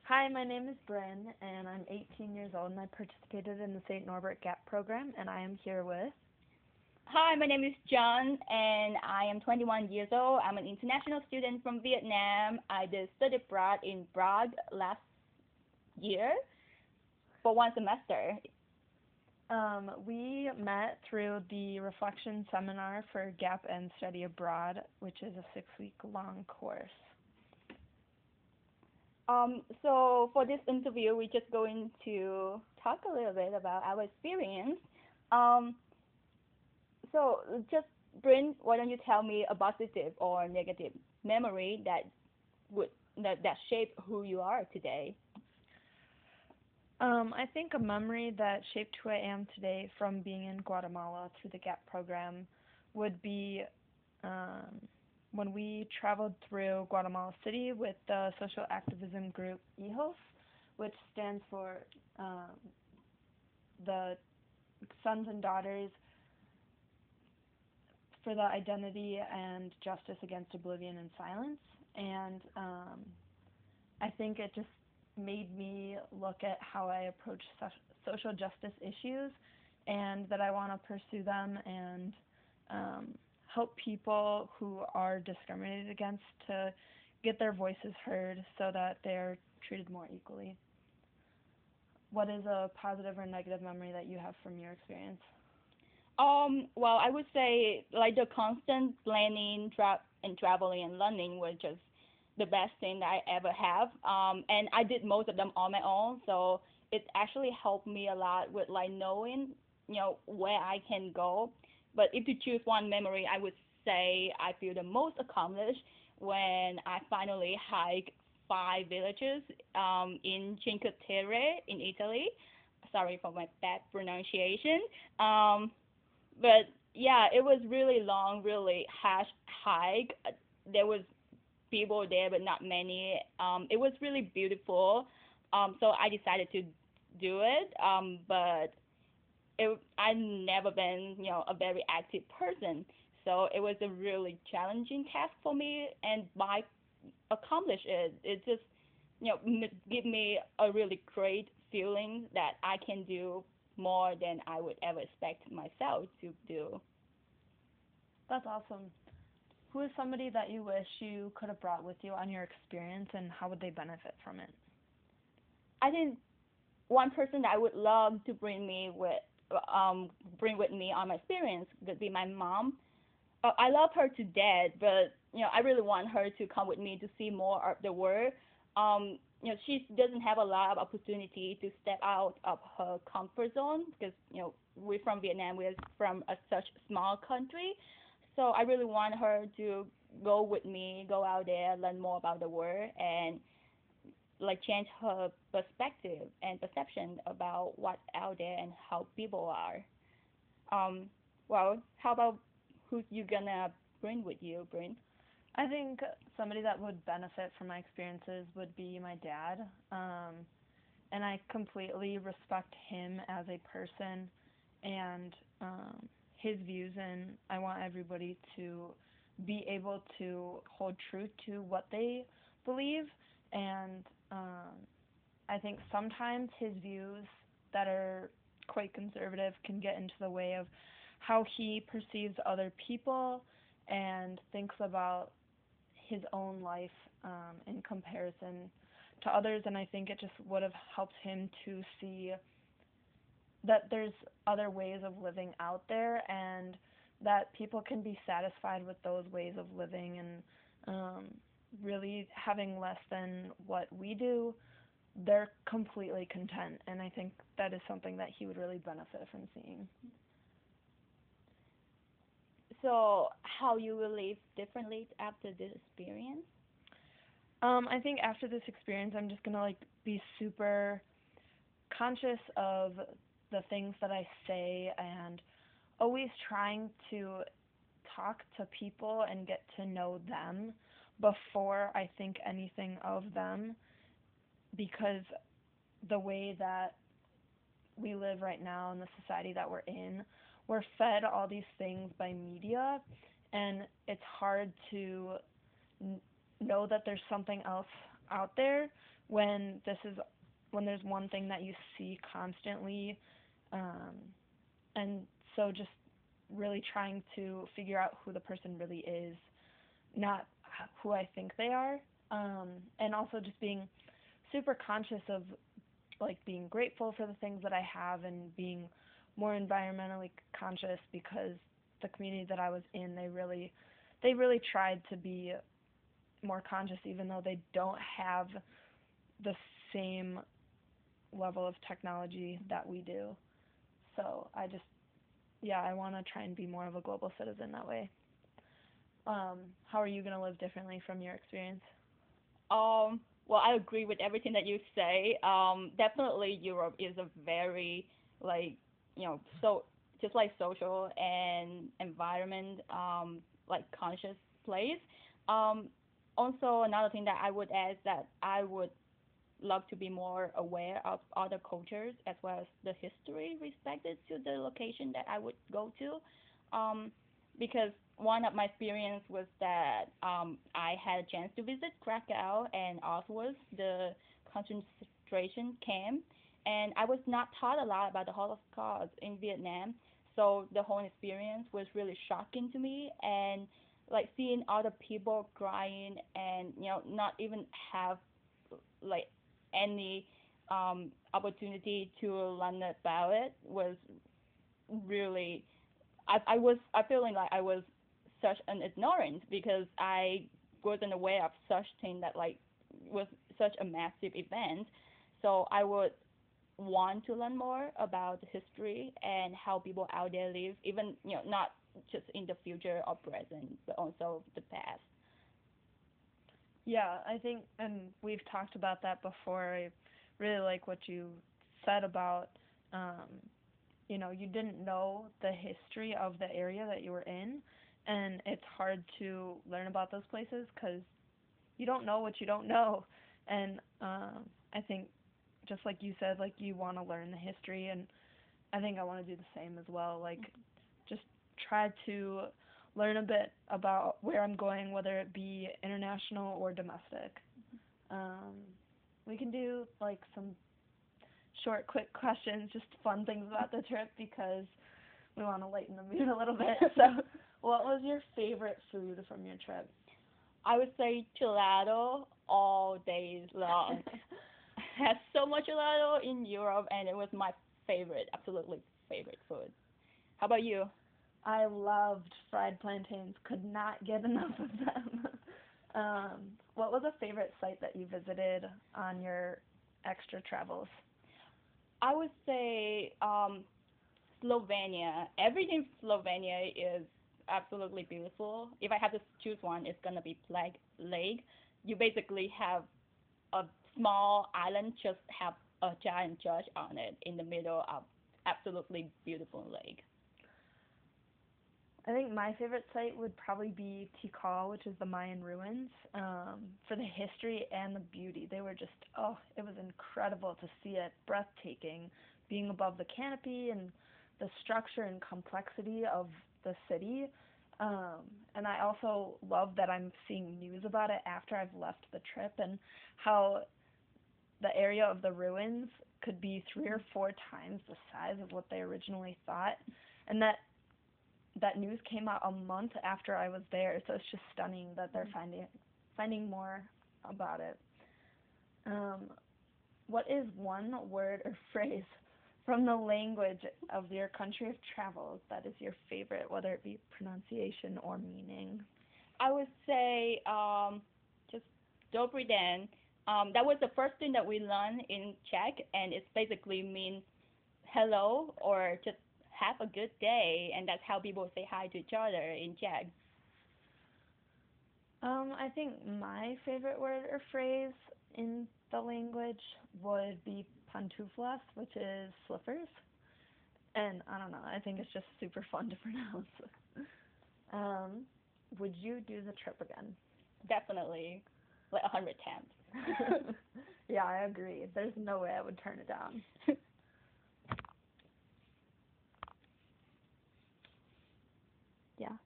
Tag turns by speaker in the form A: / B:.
A: Hi, my name is Bryn, and I'm 18 years old, and I participated in the St. Norbert Gap program, and I am here with.
B: Hi, my name is John, and I am 21 years old. I'm an international student from Vietnam. I did study abroad in Prague last year for one semester.
A: We met through the Reflection Seminar for Gap and Study Abroad, which is a 6 week long course.
B: So for this interview, we're just going to talk a little bit about our experience. Um, so just Bryn, why don't you tell me a positive or negative memory would that shaped who you are today?
A: I think a memory that shaped who I am today from being in Guatemala through the Gap program would be um, when we traveled through Guatemala City with the social activism group EHOS, which stands for um, the Sons and Daughters for the Identity and Justice Against Oblivion and Silence. And I think it just made me look at how I approach social justice issues and that I want to pursue them and um, help people who are discriminated against to get their voices heard so that they're treated more equally. What is a positive or negative memory that you have from your experience?
B: Well, I would say like the constant planning, and traveling and learning was just the best thing that I ever have. And I did most of them on my own, so it actually helped me a lot with like knowing, where I can go. But if you choose one memory, I would say I feel the most accomplished when I finally hiked 5 villages in Cinque Terre in Italy. Sorry for my bad pronunciation. Um, but yeah, it was really long, really harsh hike. There was people there, but not many. It was really beautiful. So I decided to do it. I never been, a very active person. So it was a really challenging task for me, and by accomplish it, it just, give me a really great feeling that I can do more than I would ever expect myself to do.
A: That's awesome. Who is somebody that you wish you could have brought with you on your experience, and how would they benefit from it?
B: I think one person that I would love to bring with me on my experience would be my mom. I love her to death, but I really want her to come with me to see more of the world. She doesn't have a lot of opportunity to step out of her comfort zone because we're from Vietnam, we're from such small country. So I really want her to go with me, go out there, learn more about the world, and like change her perspective and perception about what's out there and how people are. Um, well, how about who you gonna bring with you, Bryn?
A: I think somebody that would benefit from my experiences would be my dad. And I completely respect him as a person and his views, and I want everybody to be able to hold true to what they believe. And I think sometimes his views that are quite conservative can get into the way of how he perceives other people and thinks about his own life in comparison to others. And I think it just would have helped him to see that there's other ways of living out there and that people can be satisfied with those ways of living and um, really having less than what we do. They're completely content, and I think that is something that he would really benefit from seeing.
B: So, how you will live differently after this experience?
A: I think after this experience, I'm just gonna like be super conscious of the things that I say and always trying to talk to people and get to know them before I think anything of them, because the way that we live right now in the society that we're in, we're fed all these things by media, and it's hard to know that there's something else out there when there's one thing that you see constantly, um, and so just really trying to figure out who the person really is, not who I think they are, and also just being super conscious of like being grateful for the things that I have and being more environmentally conscious because the community that I was in, they really tried to be more conscious even though they don't have the same level of technology that we do. So I want to try and be more of a global citizen that way. How are you going to live differently from your experience?
B: Well, I agree with everything that you say. Definitely Europe is a very like so just like social and environment like conscious place. Um, Also another thing that I would add is that I would love to be more aware of other cultures as well as the history respected to the location that I would go to. Um, because one of my experience was that I had a chance to visit Krakow and Auschwitz, the concentration camp, and I was not taught a lot about the Holocaust in Vietnam. So the whole experience was really shocking to me, and like seeing other people crying and not even have like any opportunity to learn about it was really I feeling like I was such an ignorant because I wasn't aware of such thing that like was such a massive event. So I would want to learn more about the history and how people out there live, even not just in the future or present, but also the past.
A: Yeah, I think, and we've talked about that before. I really like what you said about, um, you didn't know the history of the area that you were in, and it's hard to learn about those places because you don't know what you don't know. And I think, just like you said, like you want to learn the history, and I think I want to do the same as well. Like, just try to learn a bit about where I'm going, whether it be international or domestic. Um, we can do like some short, quick questions, just fun things about the trip because we want to lighten the mood a little bit. So, what was your favorite food from your trip?
B: I would say gelato all days long. I had so much gelato in Europe, and it was my favorite, absolutely favorite food. How about you?
A: I loved fried plantains. Could not get enough of them. What was a favorite site that you visited on your extra travels?
B: I would say Slovenia. Everything in Slovenia is absolutely beautiful. If I have to choose one, it's gonna be Plague Lake. You basically have a small island, just have a giant church on it in the middle of absolutely beautiful lake.
A: I think my favorite site would probably be Tikal, which is the Mayan ruins, for the history and the beauty. They were just, oh, it was incredible to see it, breathtaking, being above the canopy and the structure and complexity of the city. Um, and I also love that I'm seeing news about it after I've left the trip and how the area of the ruins could be 3 or 4 times the size of what they originally thought. And that news came out a month after I was there, so it's just stunning that they're finding more about it. Um, what is one word or phrase from the language of your country of travel that is your favorite, whether it be pronunciation or meaning?
B: I would say just Dobry Den. That was the first thing that we learned in Czech, and it's basically mean hello or just have a good day, and that's how people say hi to each other in Czech.
A: I think my favorite word or phrase in the language would be pantuflas, which is slippers. And I don't know, I think it's just super fun to pronounce. um, would you do the trip again?
B: Definitely, like 100 times.
A: Yeah, I agree. There's no way I would turn it down. Yeah.